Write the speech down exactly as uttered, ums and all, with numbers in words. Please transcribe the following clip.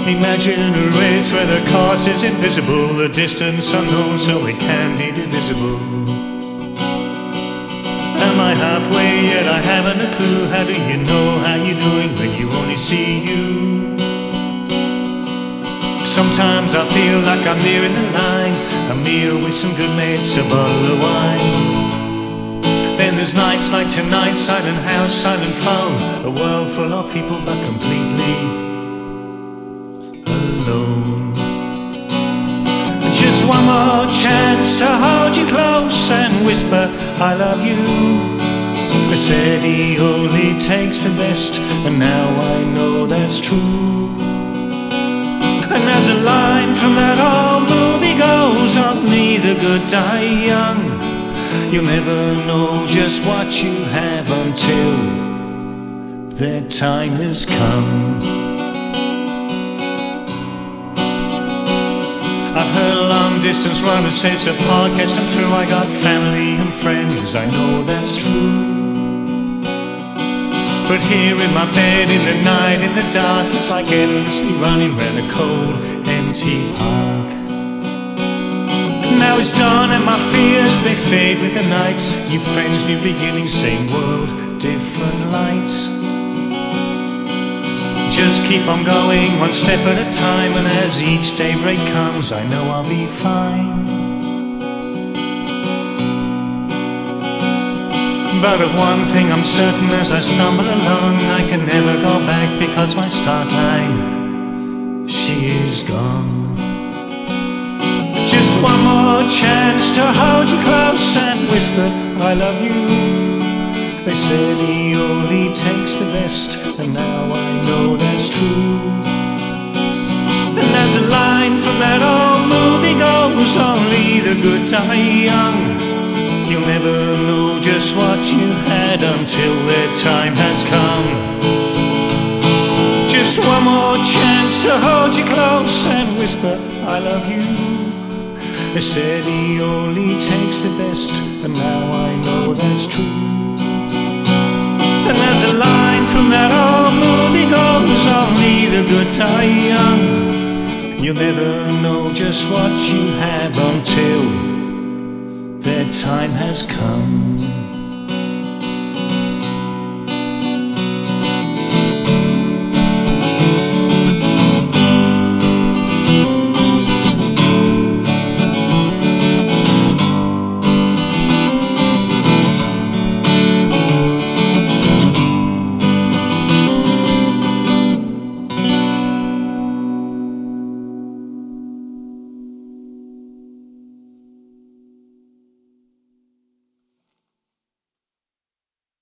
Imagine a race where the course is invisible, the distance unknown so it can be divisible. Am I halfway yet? I haven't a clue. How do you know how you're doing when you only see you? Sometimes I feel like I'm nearing the line, a meal with some good mates, a bottle of wine. Then there's nights like tonight, silent house, silent phone, a world full of people but completely alone. Just one more chance to hold you close and whisper I love you. They said he only takes the best, and now I know that's true. And as a line from that old movie goes, only the good die young. You'll never know just what you have until their time has come. I've heard a long distance runners say it's apart, gets them through. I got family and friends, I know that's true. But here in my bed in the night, in the dark, it's like endlessly running round a cold, empty park. Now it's dawn and my fears, they fade with the night. New friends, new beginnings, same world, different light. Just keep on going, one step at a time, and as each daybreak comes, I know I'll be fine. But of one thing I'm certain, as I stumble along, I can never go back, because my start line, she is gone. Just one more chance to hold you close and whisper I love you. They said he only takes the best, and now I know that's true. And as the line from that old movie goes, only the good die young. You'll never know just what you had until their time has come. Just one more chance to hold you close and whisper I love you. They said he only takes the best, and now I know that's true. And as a line from that old movie goes, only the good die young. You'll never know just what you have until their time has come.